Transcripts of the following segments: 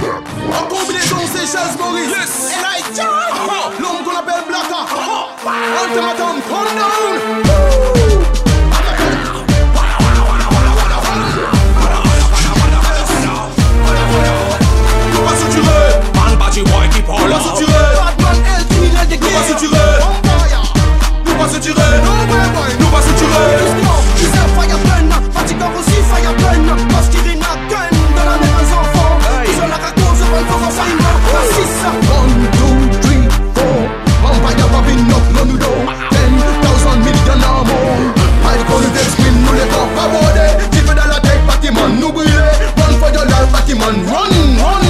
En combinaison, c'est Chaz Maurice. Yes. Et là, il l'homme qu'on appelle Blacka. Ultimatum, come down. Nous pas saturés. Man, bâti, boy, qui parle. Nous pas saturés. Batman, elle, criminel des guerres. Nous pas saturés. Nous pas saturés. Nous pas saturés. Tu sais, fire burn. Fatigant aussi, fire burn. Parce qu'il est n'a gun dans la main des enfants. Ils ont la cause, on va faire ça, il m'a assist. 1, 2, 3, 4. Vampire popping up, no nudo. 10,000 millions or more. I call it spin, nous les corps pas bordés. Type dans la tête, bâtiment, nous brûler. Run for your life, bâtiment, run, run.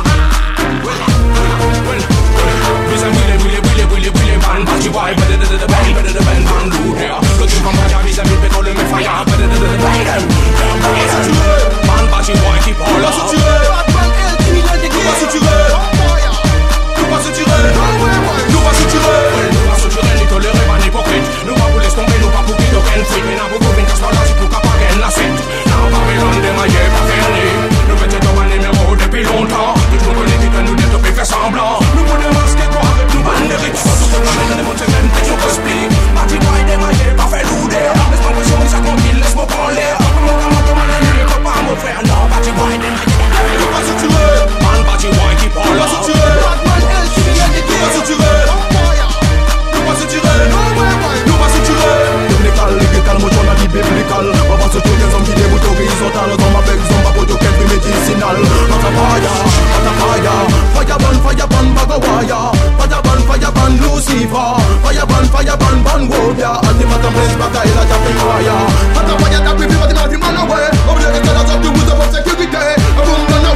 Man, but you why better than the band, better than band, man, loot here. Looking from fire, vis a vis, pétrole, mais fire, better than the band. Man, but you why keep all up. Batman, elle, criminel des guerres. Nous pas saturés. Nous pas saturés. Nous pas saturés. Nous pas saturés, ni tolérés, pas hypocrite. Nous pas pour laisser tomber, nous pas pour qui d'aucun tweet. Mais n'a beaucoup d'une casse par là, si pour qu'à pas qu'elle la sète. Now, Babylon, démaillé, pas ferné. Nous mettons dans un numéro depuis longtemps. Nous connaissons qui peut nous détopper, fait semblant. Nous pour démasquer quoi avec nous, ban les riches. Laisse-moi prendre l'air. Mon frère, non, bâti boy, nous pas saturés. Man, bâti boy qui parle. Nous pas saturés. Batman, elle, criminel des guerres. Nous pas saturés. Nous pas saturés. Nous pas saturés. Biblical, légal, motion à dit biblical. On va se tuer des hommes qui déboutent horizontal. Dans ma bec, zomba, poteau, quelques médicinal. Matapaya, fireban, bagawaya. Fireban, Lucifer. Fireban, ban warrior. Antimatam, blaze, bagaille, la jaffé, fire. Matapaya, t'as prévu, bâtiment, man away. Obligé de la zone du bout de votre sécurité.